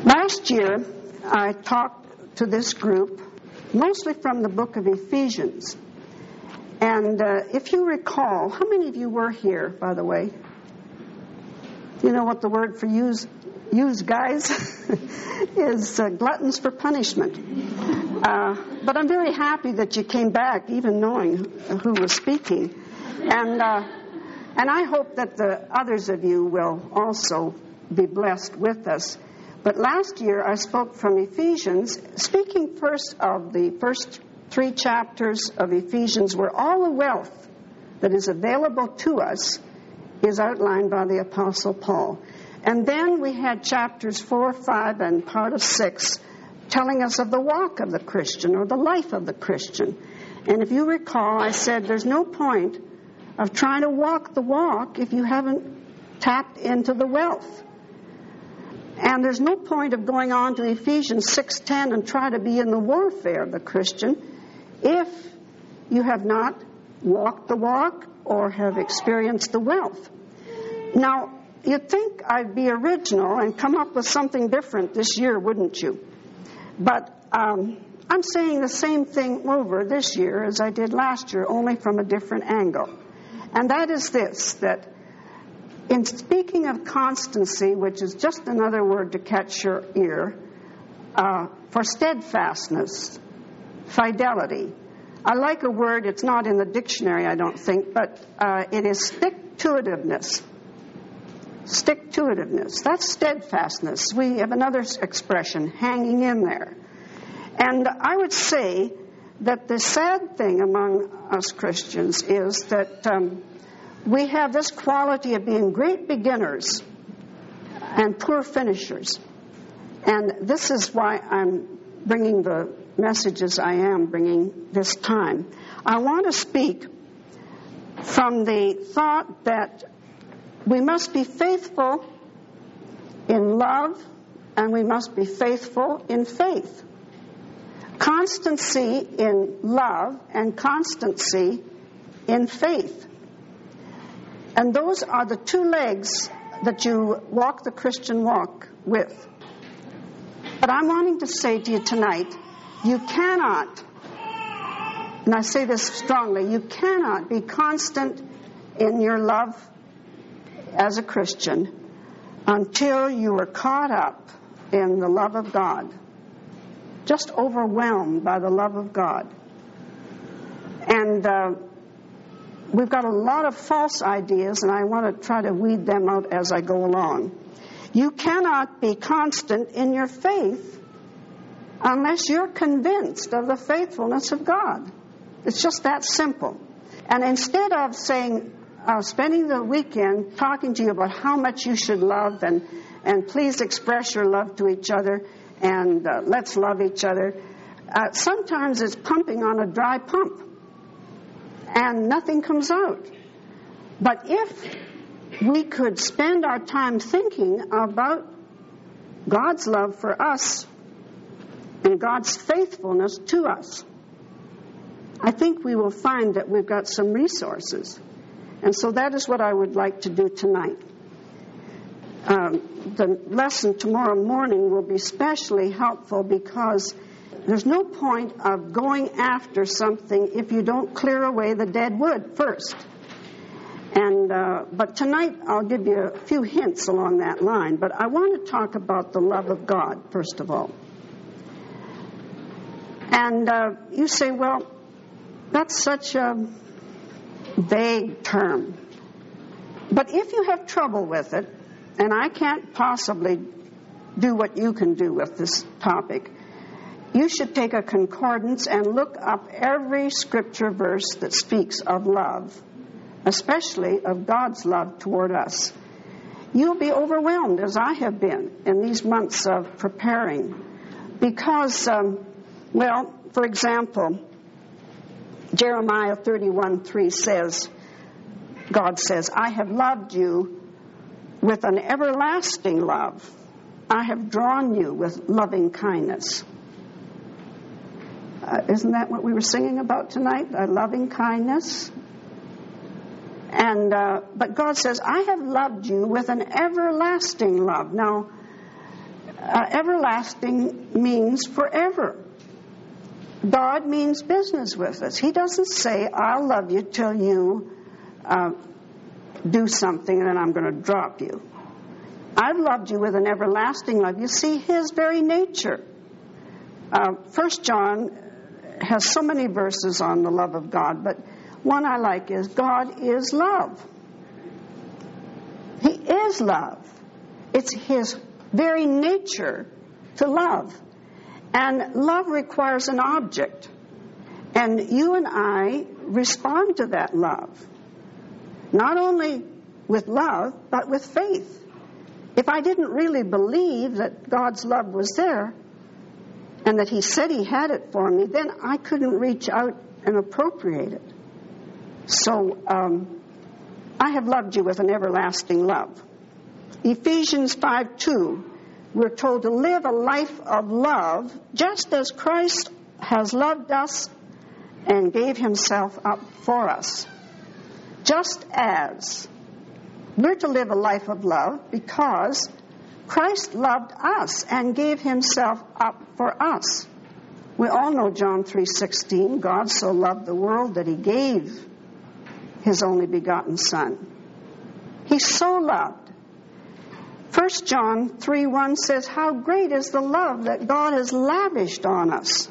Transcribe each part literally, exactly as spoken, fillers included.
Last year, I talked to this group mostly from the book of Ephesians. And uh, if you recall, how many of you were here, by the way? You know what the word for use, use guys, is uh, gluttons for punishment. Uh, but I'm very happy that you came back, even knowing who was speaking. And, uh, and I hope that the others of you will also be blessed with us. But last year I spoke from Ephesians, speaking first of the first three chapters of Ephesians, where all the wealth that is available to us is outlined by the Apostle Paul. And then we had chapters four, five, and part of six telling us of the walk of the Christian, or the life of the Christian. And if you recall, I said there's no point of trying to walk the walk if you haven't tapped into the wealth. And there's no point of going on to Ephesians six ten and try to be in the warfare of the Christian if you have not walked the walk or have experienced the wealth. Now, you'd think I'd be original and come up with something different this year, wouldn't you? But um, I'm saying the same thing over this year as I did last year, only from a different angle. And that is this, that in speaking of constancy, which is just another word to catch your ear, uh, for steadfastness, fidelity. I like a word, it's not in the dictionary, I don't think, but uh, it is stick-to-itiveness. Stick-to-itiveness. That's steadfastness. We have another expression, hanging in there. And I would say that the sad thing among us Christians is that um, we have this quality of being great beginners and poor finishers. And this is why I'm bringing the messages I am bringing this time. I want to speak from the thought that we must be faithful in love and we must be faithful in faith. Constancy in love and constancy in faith. And those are the two legs that you walk the Christian walk with. But I'm wanting to say to you tonight, you cannot, and I say this strongly, you cannot be constant in your love as a Christian until you are caught up in the love of God, just overwhelmed by the love of God. And uh, we've got a lot of false ideas, and I want to try to weed them out as I go along. You cannot be constant in your faith unless you're convinced of the faithfulness of God. It's just that simple. And instead of saying, uh, spending the weekend talking to you about how much you should love and, and please express your love to each other and uh, let's love each other, uh, sometimes it's pumping on a dry pump and nothing comes out. But if we could spend our time thinking about God's love for us and God's faithfulness to us, I think we will find that we've got some resources. And so that is what I would like to do tonight. Um, the lesson tomorrow morning will be especially helpful because there's no point of going after something if you don't clear away the dead wood first. And uh, but tonight I'll give you a few hints along that line. But I want to talk about the love of God, first of all. And uh, you say, well, that's such a vague term. But if you have trouble with it, and I can't possibly do what you can do with this topic, you should take a concordance and look up every scripture verse that speaks of love, especially of God's love toward us. You'll be overwhelmed, as I have been in these months of preparing, because, um, well, for example, Jeremiah thirty-one three says, God says, I have loved you with an everlasting love. I have drawn you with loving kindness. Uh, isn't that what we were singing about tonight? A loving kindness. And uh, but God says, I have loved you with an everlasting love. Now, Uh, everlasting means forever. God means business with us. He doesn't say, I'll love you till you uh, do something and then I'm going to drop you. I've loved you with an everlasting love. You see, His very nature. Uh, First John has so many verses on the love of God, but one I like is, God is love. He is love. It's His very nature to love. And love requires an object. And you and I respond to that love. Not only with love, but with faith. If I didn't really believe that God's love was there, and that He said He had it for me, then I couldn't reach out and appropriate it. So, um, I have loved you with an everlasting love. Ephesians five two, we're told to live a life of love just as Christ has loved us and gave Himself up for us. Just as. We're to live a life of love because Christ loved us and gave Himself up for us. We all know John three sixteen, God so loved the world that He gave His only begotten Son. He so loved. First John three one says, how great is the love that God has lavished on us.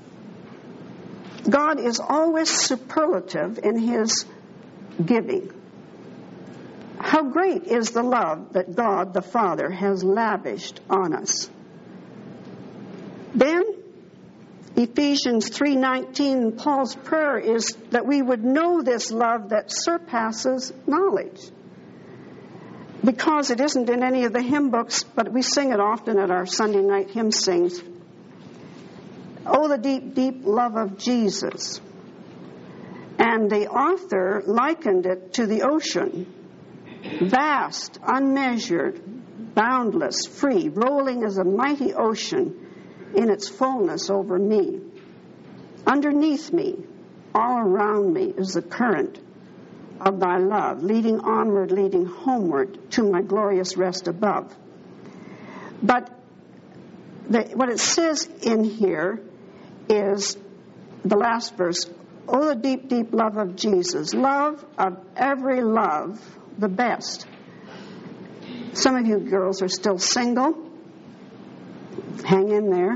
God is always superlative in His giving. How great is the love that God the Father has lavished on us. Then, Ephesians three nineteen, Paul's prayer is that we would know this love that surpasses knowledge. Because it isn't in any of the hymn books, but we sing it often at our Sunday night hymn sings. Oh, the deep, deep love of Jesus. And the author likened it to the ocean. Vast, unmeasured, boundless, free, rolling as a mighty ocean in its fullness over me. Underneath me, all around me, is the current of thy love, leading onward, leading homeward to my glorious rest above. But the, what it says in here is the last verse, oh, the deep, deep love of Jesus, love of every love, the best. Some of you girls are still single. Hang in there.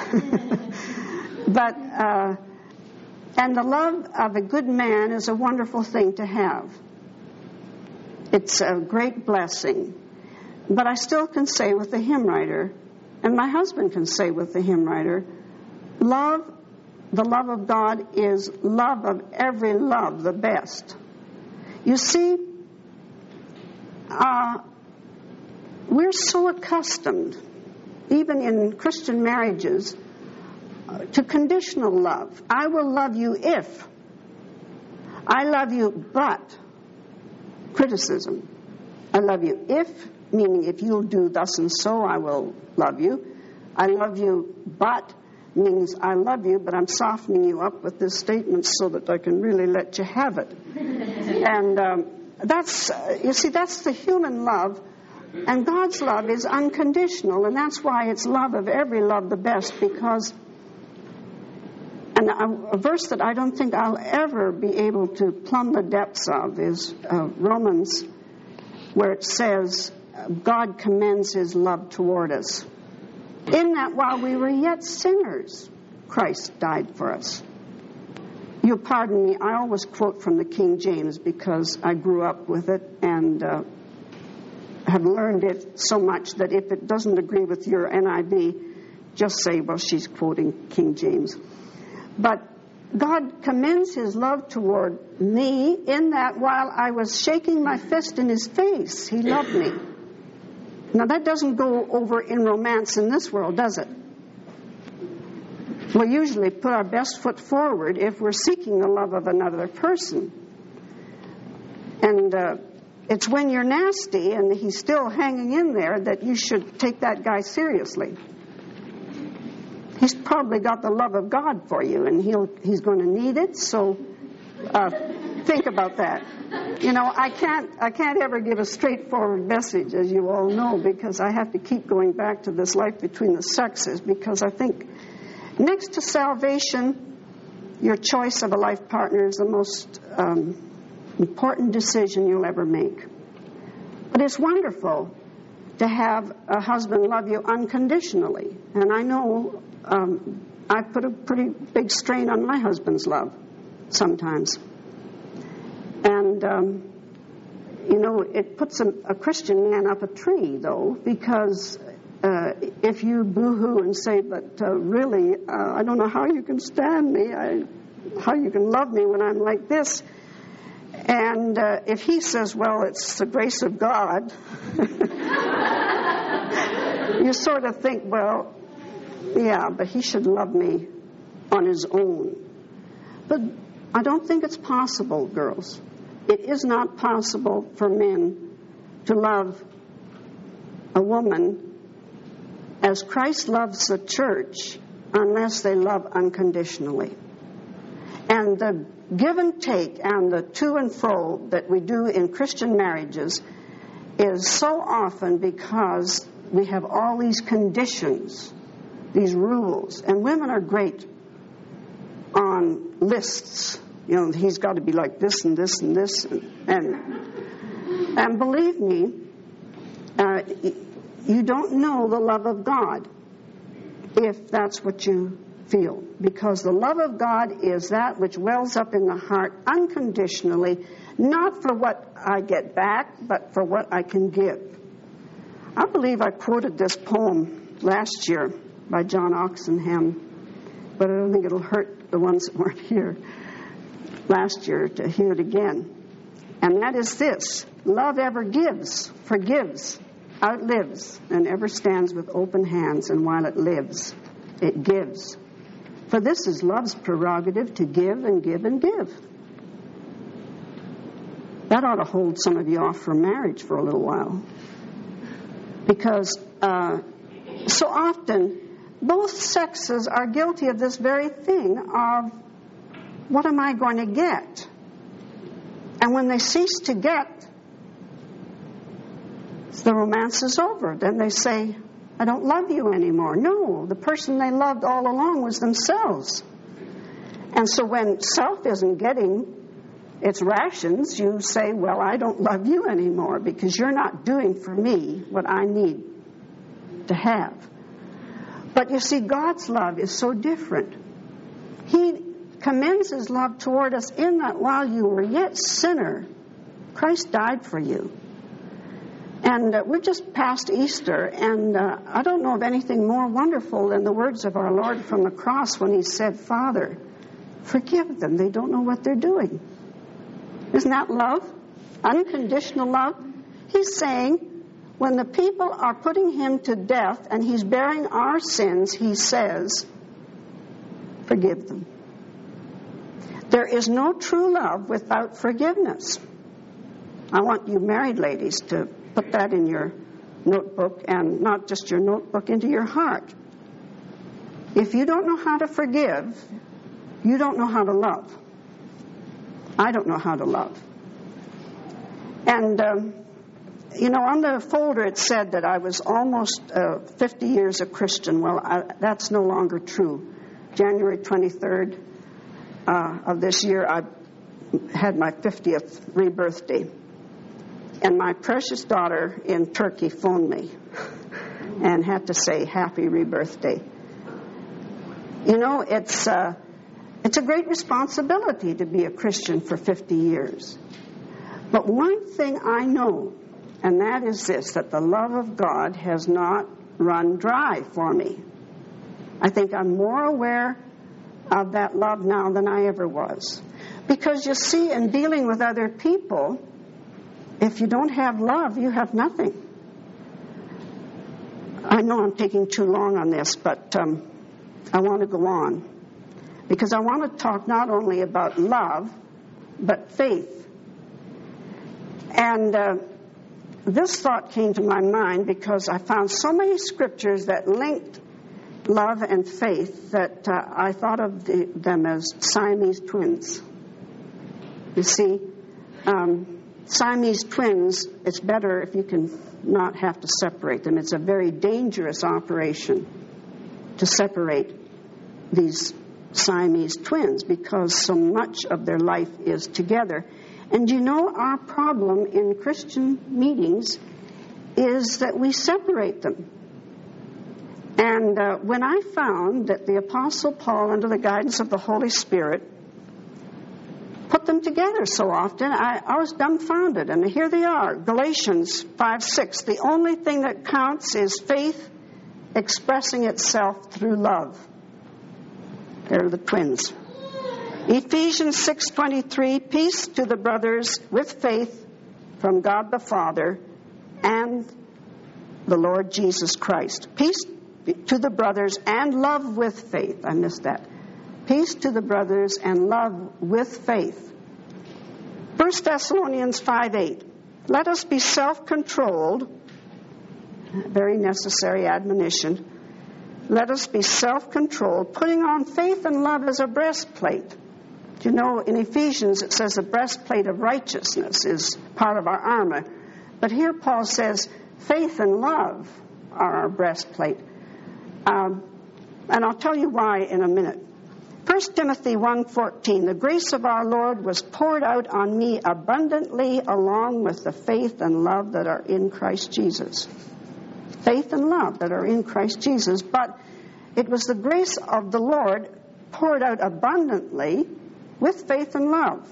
But, uh, and the love of a good man is a wonderful thing to have. It's a great blessing. But I still can say with the hymn writer, and my husband can say with the hymn writer, love, the love of God is love of every love, the best. You see, Uh, we're so accustomed, even in Christian marriages, uh, to conditional love. I will love you if. I love you but. Criticism. I love you if, meaning if you'll do thus and so, I will love you. I love you but means I love you, but I'm softening you up with this statement so that I can really let you have it. And um, That's, uh, you see, that's the human love, and God's love is unconditional, and that's why it's love of every love the best, because, and a, a verse that I don't think I'll ever be able to plumb the depths of is uh, Romans, where it says, God commends His love toward us, in that while we were yet sinners, Christ died for us. You'll pardon me, I always quote from the King James because I grew up with it and uh, have learned it so much that if it doesn't agree with your N I V, just say, well, she's quoting King James. But God commends His love toward me in that while I was shaking my fist in His face, He loved me. Now, that doesn't go over in romance in this world, does it? We usually put our best foot forward if we're seeking the love of another person. And uh, it's when you're nasty and he's still hanging in there that you should take that guy seriously. He's probably got the love of God for you, and he'll he's going to need it, so uh, Think about that. You know, I can't I can't ever give a straightforward message, as you all know, because I have to keep going back to this life between the sexes, because I think next to salvation, your choice of a life partner is the most um, important decision you'll ever make. But it's wonderful to have a husband love you unconditionally. And I know um, I put a pretty big strain on my husband's love sometimes. And, um, you know, it puts a, a Christian man up a tree, though, because uh, if you boo-hoo and say, but uh, really, uh, I don't know how you can stand me, I, how you can love me when I'm like this. And uh, if he says, well, it's the grace of God, you sort of think, well, yeah, but he should love me on his own. But I don't think it's possible, girls. It is not possible for men to love a woman as Christ loves the church unless they love unconditionally. And the give and take and the to and fro that we do in Christian marriages is so often because we have all these conditions, these rules. And women are great on lists. You know, he's got to be like this and this and this. And, and, and believe me, uh, you don't know the love of God if that's what you feel. Because the love of God is that which wells up in the heart unconditionally, not for what I get back, but for what I can give. I believe I quoted this poem last year by John Oxenham, but I don't think it'll hurt the ones that weren't here last year to hear it again. And that is this: love ever gives, forgives, outlives, and ever stands with open hands, and while it lives, it gives. For this is love's prerogative, to give and give and give. That ought to hold some of you off from marriage for a little while. Because uh, so often, both sexes are guilty of this very thing of, what am I going to get? And when they cease to get, the romance is over. Then they say, I don't love you anymore. No, the person they loved all along was themselves. And so when self isn't getting its rations, you say, well, I don't love you anymore because you're not doing for me what I need to have. But you see, God's love is so different. He commends his love toward us in that while you were yet sinner, Christ died for you. And uh, we're just past Easter, and uh, I don't know of anything more wonderful than the words of our Lord from the cross when he said, Father, forgive them. They don't know what they're doing. Isn't that love? Unconditional love? He's saying, when the people are putting him to death and he's bearing our sins, he says, forgive them. There is no true love without forgiveness. I want you married ladies to put that in your notebook, and not just your notebook, into your heart. If you don't know how to forgive, you don't know how to love. I don't know how to love. And, um, you know, on the folder it said that I was almost uh, fifty years a Christian. Well, I, that's no longer true. January twenty-third uh, of this year, I had my fiftieth rebirthday. And my precious daughter in Turkey phoned me and had to say, happy rebirthday. You know, it's, uh, it's a great responsibility to be a Christian for fifty years. But one thing I know, and that is this, that the love of God has not run dry for me. I think I'm more aware of that love now than I ever was. Because you see, in dealing with other people, if you don't have love, you have nothing. I know I'm taking too long on this, but um, I want to go on. Because I want to talk not only about love, but faith. And uh, this thought came to my mind because I found so many scriptures that linked love and faith that uh, I thought of the, them as Siamese twins. You see, um, Siamese twins, it's better if you can not have to separate them. It's a very dangerous operation to separate these Siamese twins because so much of their life is together. And you know, our problem in Christian meetings is that we separate them. And uh, when I found that the Apostle Paul, under the guidance of the Holy Spirit, put them together so often, I, I was dumbfounded. And here they are, Galatians five six. The only thing that counts is faith expressing itself through love. They're the twins. Ephesians six twenty-three. Peace to the brothers with faith from God the Father and the Lord Jesus Christ. Peace to the brothers and love with faith. I missed that. Peace to the brothers and love with faith. First Thessalonians five eight. Let us be self-controlled. Very necessary admonition. Let us be self-controlled, putting on faith and love as a breastplate. You know, in Ephesians it says the breastplate of righteousness is part of our armor. But here Paul says faith and love are our breastplate. Um, and I'll tell you why in a minute. First Timothy one fourteen, the grace of our Lord was poured out on me abundantly along with the faith and love that are in Christ Jesus. Faith and love that are in Christ Jesus. But it was the grace of the Lord poured out abundantly with faith and love.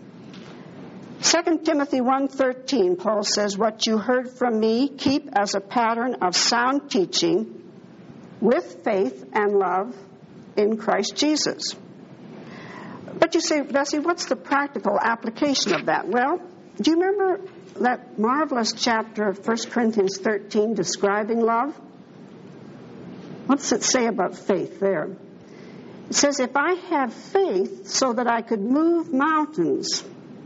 Second Timothy one thirteen, Paul says, what you heard from me, keep as a pattern of sound teaching with faith and love in Christ Jesus. But you say, Bessie, what's the practical application of that? Well, do you remember that marvelous chapter of First Corinthians thirteen describing love? What does it say about faith there? It says, if I have faith so that I could move mountains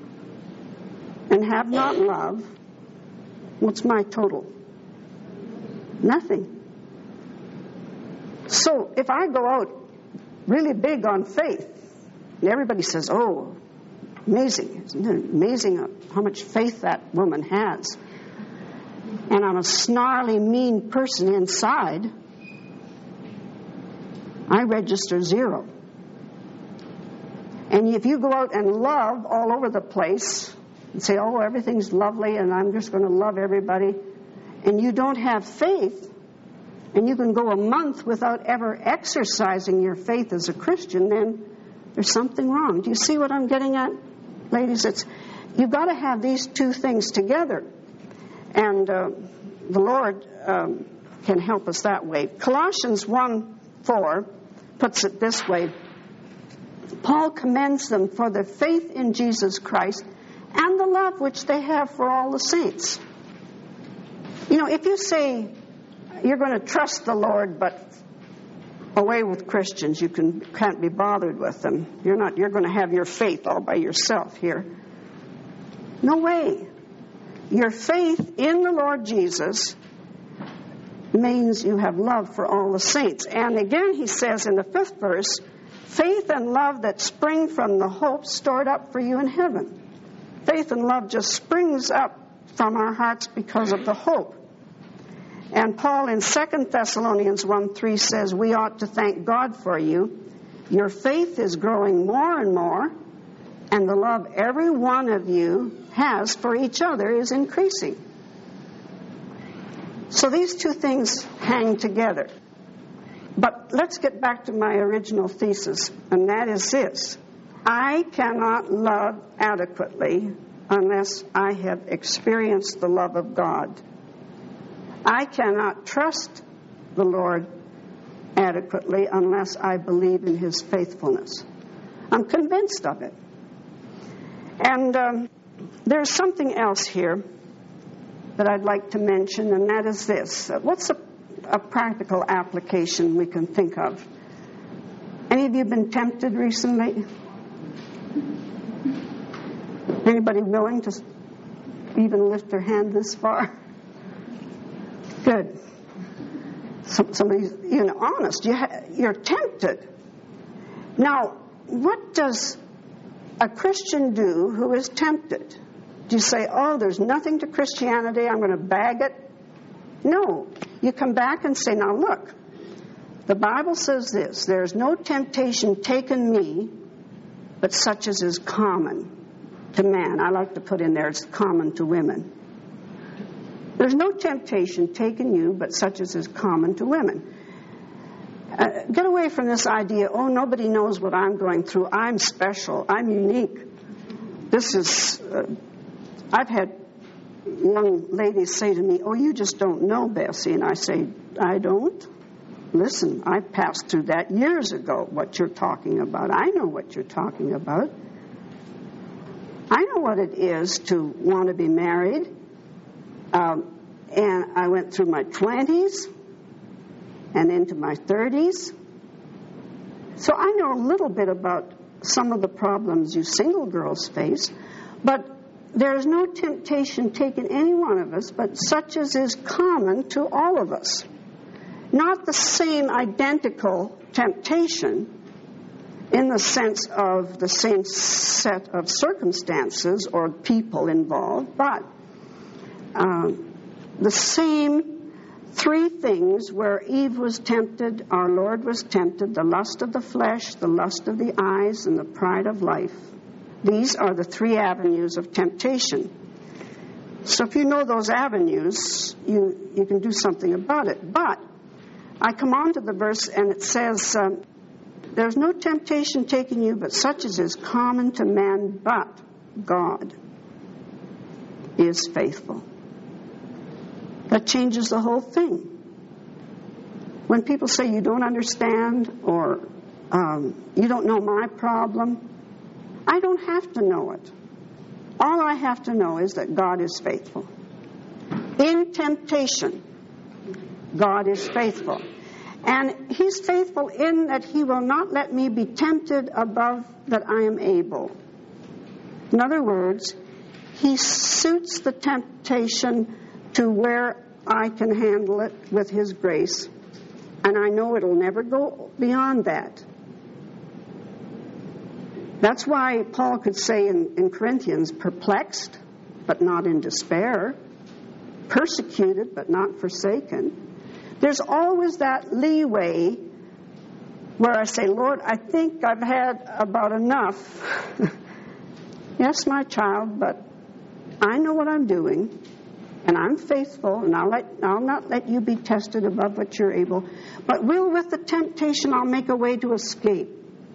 and have not love, what's my total? Nothing. So if I go out really big on faith, and everybody says, oh, amazing. Isn't it amazing how much faith that woman has? And I'm a snarly, mean person inside, I register zero. And if you go out and love all over the place and say, oh, everything's lovely and I'm just going to love everybody, and you don't have faith, and you can go a month without ever exercising your faith as a Christian, then there's something wrong. Do you see what I'm getting at, ladies? It's you've got to have these two things together. And uh, the Lord um, can help us that way. Colossians one four puts it this way. Paul commends them for their faith in Jesus Christ and the love which they have for all the saints. You know, if you say you're going to trust the Lord, but away with Christians, you can, can't be bothered with them. You're not. You're going to have your faith all by yourself here. No way. Your faith in the Lord Jesus means you have love for all the saints. And again, he says in the fifth verse, faith and love that spring from the hope stored up for you in heaven. Faith and love just springs up from our hearts because of the hope. And Paul in Second Thessalonians one three says, we ought to thank God for you. Your faith is growing more and more, and the love every one of you has for each other is increasing. So these two things hang together. But let's get back to my original thesis, and that is this. I cannot love adequately unless I have experienced the love of God. I cannot trust the Lord adequately unless I believe in His faithfulness. I'm convinced of it. And um, there's something else here that I'd like to mention, and that is this. What's a, a practical application we can think of? Any of you been tempted recently? Anybody willing to even lift their hand this far? Good. Some, somebody's, you know, honest. You ha- you're tempted. Now, what does a Christian do who is tempted? Do you say, oh, there's nothing to Christianity, I'm going to bag it? No. You come back and say, now look, the Bible says this, there's no temptation taken me, but such as is common to man. I like to put in there, it's common to women. There's no temptation taken you, but such as is common to women. Uh, get away from this idea, oh, nobody knows what I'm going through. I'm special. I'm unique. This is, uh, I've had young ladies say to me, oh, you just don't know, Bessie. And I say, I don't. Listen, I passed through that years ago, what you're talking about. I know what you're talking about. I know what it is to want to be married. Um, and I went through my twenties and into my thirties. So I know a little bit about some of the problems you single girls face, but there is no temptation taken any one of us, but such as is common to all of us. Not the same identical temptation in the sense of the same set of circumstances or people involved, but um, the same three things where Eve was tempted, our Lord was tempted, the lust of the flesh, the lust of the eyes, and the pride of life. These are the three avenues of temptation. So if you know those avenues, you, you can do something about it. But I come on to the verse and it says, um, there's no temptation taken you, but such as is common to man, but God is faithful. That changes the whole thing. When people say you don't understand or um, you don't know my problem, I don't have to know it. All I have to know is that God is faithful. In temptation, God is faithful. And He's faithful in that He will not let me be tempted above that I am able. In other words, He suits the temptation to where I can handle it with His grace. And I know it'll never go beyond that. That's why Paul could say in, in Corinthians, perplexed, but not in despair. Persecuted, but not forsaken. There's always that leeway where I say, Lord, I think I've had about enough. Yes, my child, but I know what I'm doing, and I'm faithful, and I'll, let, I'll not let you be tested above what you're able. But will, with the temptation, I'll make a way to escape,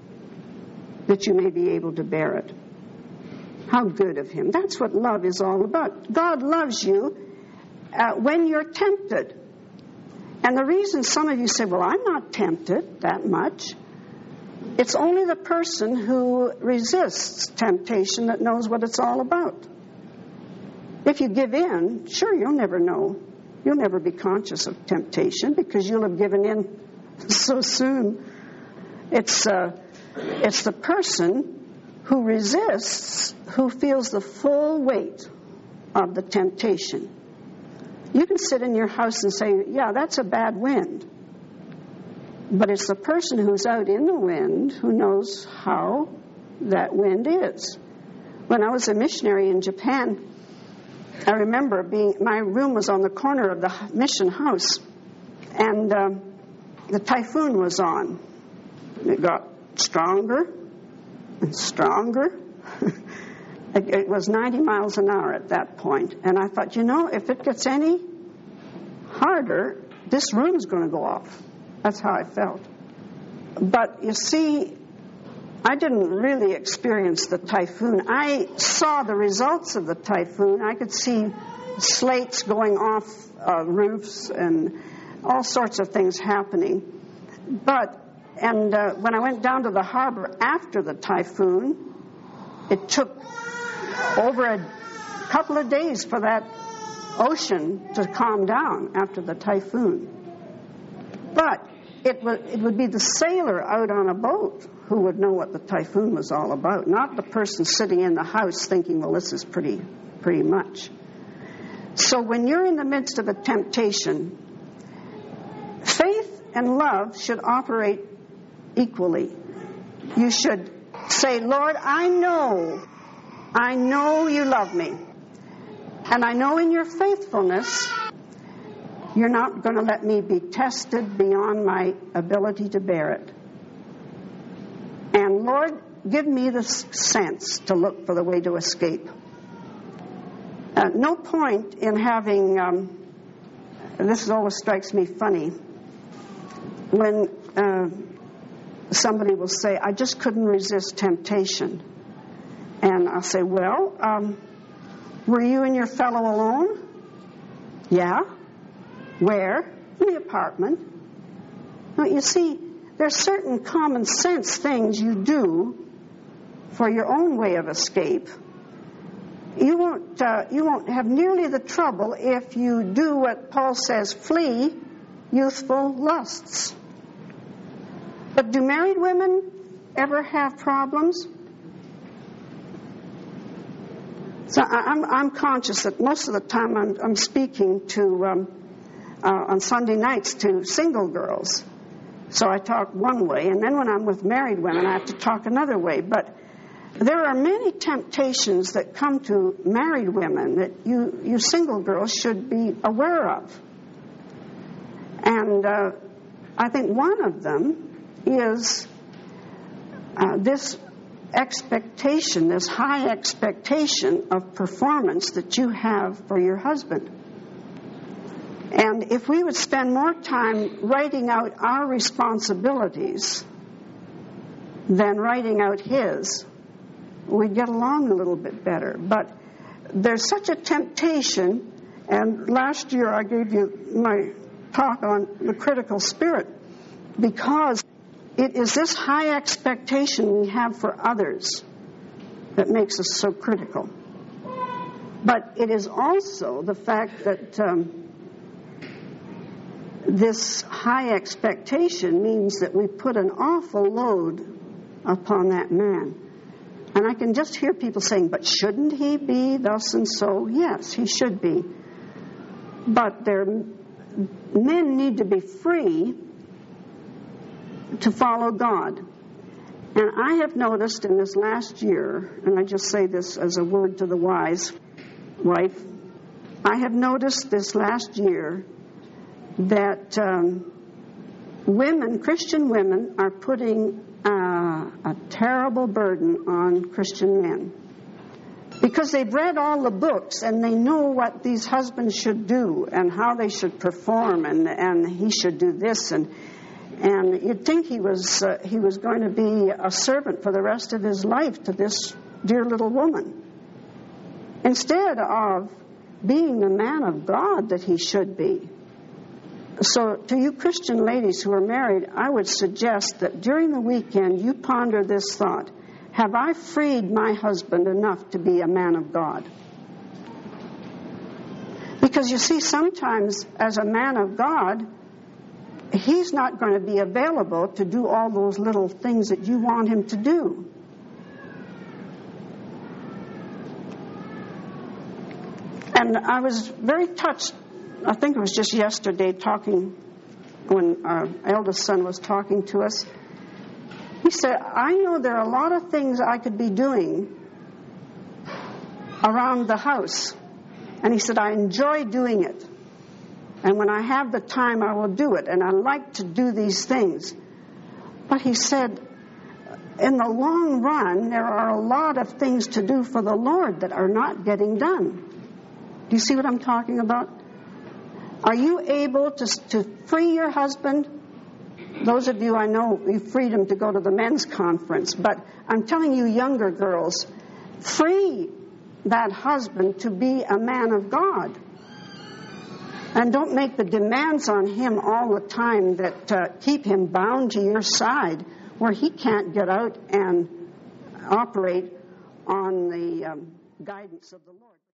that you may be able to bear it. How good of Him. That's what love is all about. God loves you uh, when you're tempted. And the reason some of you say, well, I'm not tempted that much, it's only the person who resists temptation that knows what it's all about. If you give in, sure, you'll never know. You'll never be conscious of temptation because you'll have given in so soon. It's, uh, it's the person who resists who feels the full weight of the temptation. You can sit in your house and say, yeah, that's a bad wind. But it's the person who's out in the wind who knows how that wind is. When I was a missionary in Japan, I remember being, my room was on the corner of the mission house, and um, the typhoon was on. It got stronger and stronger. It was ninety miles an hour at that point. And I thought, you know, if it gets any harder, this room's going to go off. That's how I felt. But you see, I didn't really experience the typhoon. I saw the results of the typhoon. I could see slates going off uh, roofs and all sorts of things happening. But, and uh, when I went down to the harbor after the typhoon, it took over a couple of days for that ocean to calm down after the typhoon. But it would, it would be the sailor out on a boat who would know what the typhoon was all about, not the person sitting in the house thinking, well, this is pretty, pretty much. So when you're in the midst of a temptation, faith and love should operate equally. You should say, Lord, I know, I know you love me. And I know in your faithfulness, you're not going to let me be tested beyond my ability to bear it. And Lord, give me the sense to look for the way to escape. Uh, no point in having, um, this always strikes me funny, when uh, somebody will say, I just couldn't resist temptation. And I'll say, well, um, were you and your fellow alone? Yeah. Where? In the apartment. Now, you see, there's certain common sense things you do for your own way of escape. You won't, uh, you won't have nearly the trouble if you do what Paul says, flee youthful lusts. But do married women ever have problems? So I'm, I'm conscious that most of the time I'm, I'm speaking to, um, uh, on Sunday nights to single girls. So I talk one way, and then when I'm with married women, I have to talk another way. But there are many temptations that come to married women that you, you single girls should be aware of. And uh, I think one of them is uh, this expectation, this high expectation of performance that you have for your husband. And if we would spend more time writing out our responsibilities than writing out his, we'd get along a little bit better. But there's such a temptation, and last year I gave you my talk on the critical spirit, because it is this high expectation we have for others that makes us so critical. But it is also the fact that um, this high expectation means that we put an awful load upon that man. And I can just hear people saying, but shouldn't he be thus and so? Yes, he should be. But there, men need to be free to follow God. And I have noticed in this last year, and I just say this as a word to the wise wife, I have noticed this last year that um, women, Christian women, are putting uh, a terrible burden on Christian men. Because they've read all the books and they know what these husbands should do and how they should perform, and, and he should do this, and And you'd think he was uh, he was going to be a servant for the rest of his life to this dear little woman, instead of being the man of God that he should be. So to you Christian ladies who are married, I would suggest that during the weekend you ponder this thought: have I freed my husband enough to be a man of God? Because you see, sometimes as a man of God, he's not going to be available to do all those little things that you want him to do. And I was very touched, I think it was just yesterday, talking, when our eldest son was talking to us. He said, I know there are a lot of things I could be doing around the house. And he said, I enjoy doing it. And when I have the time, I will do it. And I like to do these things. But he said, in the long run, there are a lot of things to do for the Lord that are not getting done. Do you see what I'm talking about? Are you able to, to free your husband? Those of you I know, you freed him to go to the men's conference. But I'm telling you, younger girls, free that husband to be a man of God. And don't make the demands on him all the time that uh, keep him bound to your side, where he can't get out and operate on the um, guidance of the Lord.